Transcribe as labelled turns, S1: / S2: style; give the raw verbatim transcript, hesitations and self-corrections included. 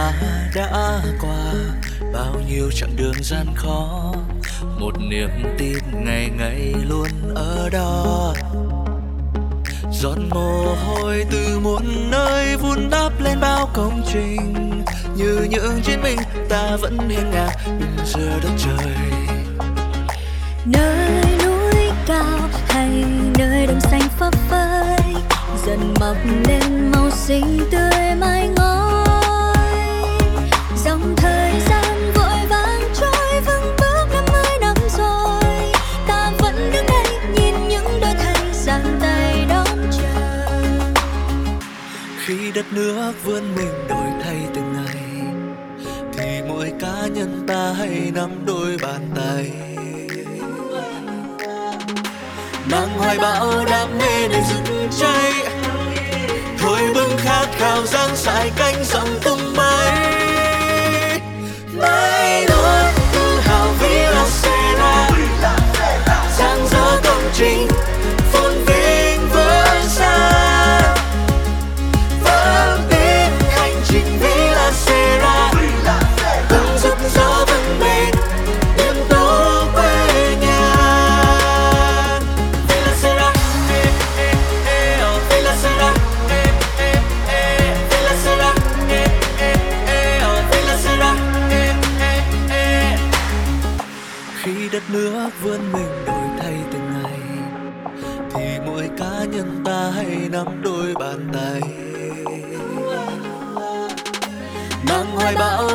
S1: ta đã qua bao nhiêu chặng đường gian khó, một niềm tin ngày ngày luôn ở đó. Giọt mồ hôi từ muôn nơi vun đắp lên bao công trình, như những chiến binh ta vẫn hiên ngang đứng giữa đất trời.
S2: Nơi núi cao hay nơi đồng xanh phấp phới, dần mọc lên màu xinh tươi mãi ngói. Dòng thời gian vội vàng trôi vững bước năm mươi năm rồi, ta vẫn đứng đây nhìn những đôi tay giang tay đón chờ.
S1: Khi đất nước vươn mình đổi thay từng ngày, thì mỗi cá nhân ta hãy nắm đôi bàn tay, mang hoài bão đam mê để rực cháy, thôi bừng khát khao dang sải cánh dòng tung bay. Mãi luôn tự hào Villa Sera, dang dở công trình phồn vinh vươn xa, vững tin hành trình Villa Sera, cùng rực rỡ vững bền niềm tố quê nhà. Villa Sera, eh, eh, eh, oh, Villa Sera, eh, eh, eh, Villa Sera, eh, eh, eh, oh, Villa Sera, eh, eh, eh. Khi đất nước vươn mình đổi thay từng ngày, thì mỗi cá nhân ta hãy nắm đôi bàn tay, mang hoài bão